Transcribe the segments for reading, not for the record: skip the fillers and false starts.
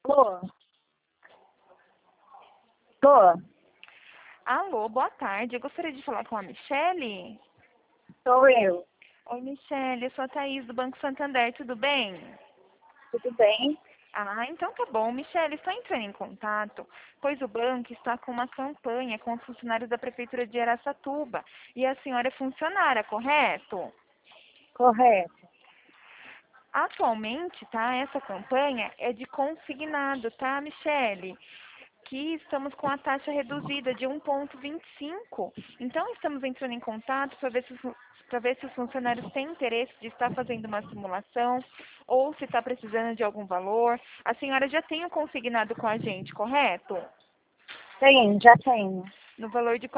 Tô. Tô. Alô, boa tarde. Eu gostaria de falar com a Michele. Sou eu. Oi, Michele. Eu sou a Thaís do Banco Santander. Tudo bem? Tudo bem? Ah, então tá bom. Michele, estou entrando em contato, pois o banco está com uma campanha com os funcionários da Prefeitura de Araçatuba. E a senhora é funcionária, correto? Correto. Atualmente, tá? Essa campanha é de consignado, tá, Michele? Que estamos com a taxa reduzida de 1,25. Então, estamos entrando em contato para ver se os funcionários têm interesse de estar fazendo uma simulação ou se está precisando de algum valor. A senhora já tem o consignado com a gente, correto? Tenho, já tenho. No valor de R$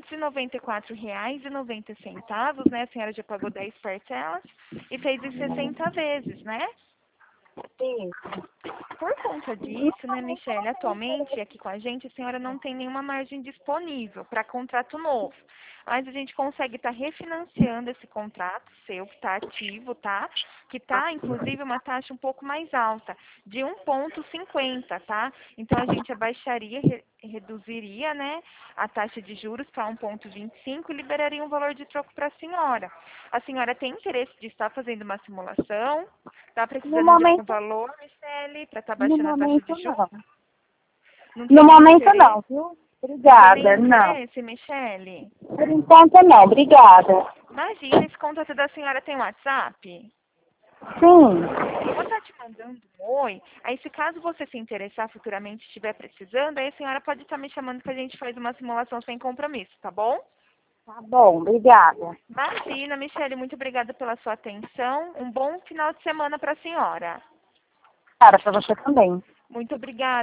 494,90, né? A senhora já pagou 10 parcelas e fez em 60 vezes, né? Isso. Por conta disso, né, Michele, atualmente aqui com a gente, a senhora não tem nenhuma margem disponível para contrato novo. Mas a gente consegue estar refinanciando esse contrato seu que está ativo, tá? Que está, inclusive, uma taxa um pouco mais alta, de 1,50, tá? Então a gente abaixaria, reduziria, né, a taxa de juros para 1,25 e liberaria um valor de troco para a senhora. A senhora tem interesse de estar fazendo uma simulação? Está No precisando de algum momento, valor, Michele, para estar no baixando a taxa momento de juros? não. Não No tem nenhum momento interesse? não, viu? Não tem nenhum Obrigada, não. interesse, Michele? Por enquanto não, obrigada. Imagina, esse contato da senhora tem WhatsApp? Sim, Eu vou estar te mandando um oi. Aí, se caso você se interessar futuramente e estiver precisando, aí a senhora pode estar me chamando que a gente faz uma simulação sem compromisso, tá bom? tá bom, obrigada. Imagina, Michele, muito obrigada pela sua atenção. Um bom final de semana para a senhora. Cara, para você também. Muito obrigada.